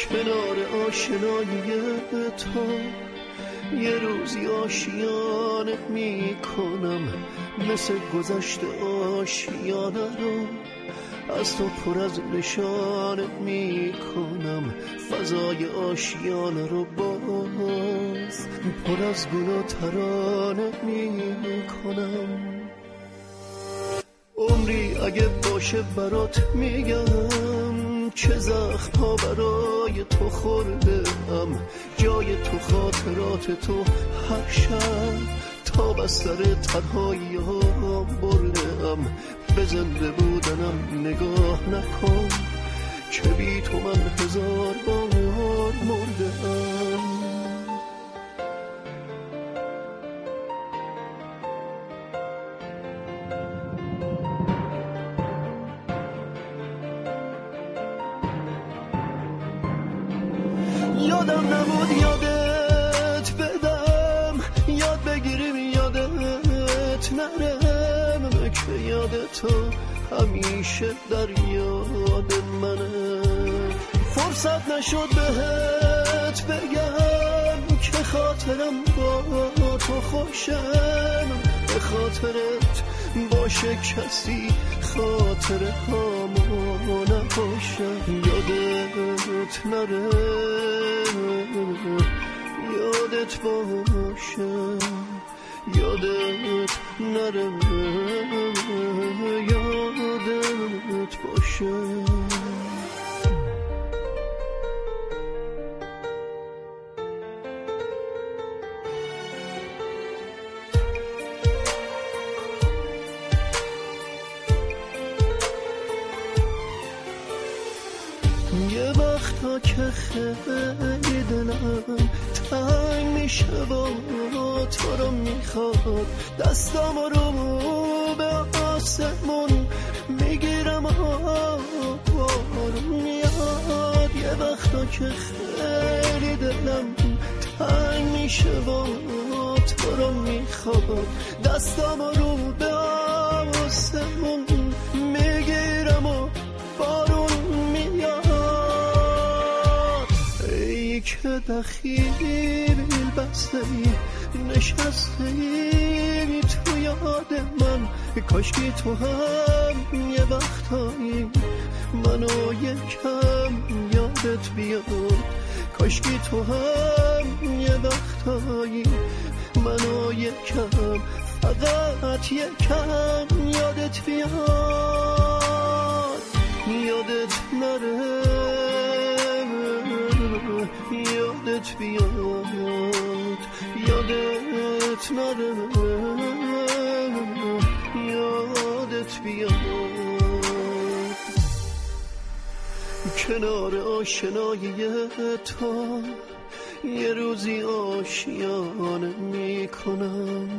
کنار آشنایی تو یه روزی آشیانه میکنم، مثل گذشت آشیانه رو از تو پر از نشانه میکنم، فضای آشیانه رو باز پر از گل و ترانه میکنم. عمری اگه باشه برات میگم، چه زخم ها برای تو خوردم، جای تو خاطرات تو هر شب تا بستر تنهایی ها بردم. به زنده بودنم نگاه نکن که بی تو من هزار بار مردم. یادم نبود یادت بدم، یاد بگیریم یادت نرم، که یاد تو همیشه در یاد منه. فرصت نشد بهت بگم که خاطرم با تو خوشم، به خاطرت باشه کسی خاطره هامو نباشم. یادت نره یادت باشه، یادت نره یادت باشه. یه وقتا که خیلی دلم تنگ میشه و تو رو میخواد، دستام رو به آسمون میگیرم و بارون میاد. یه وقتا که خیلی دلم تنگ میشه و تو رو میخواد، دستام رو به آسمون میگیرم و بارون میاد. ای که دخیل بسته ای نشسته ای تو یاد من، کاشکی تو هم یه وقتایی منو یکم یادت بیاد، کاشکی تو هم یه وقتایی منو یکم فقط یکم یادت بیاد. یادت نره یادت بیاد، یادت نره یادت بیاد. کنار آشنایی تو یه روزی آشیانه میکنم،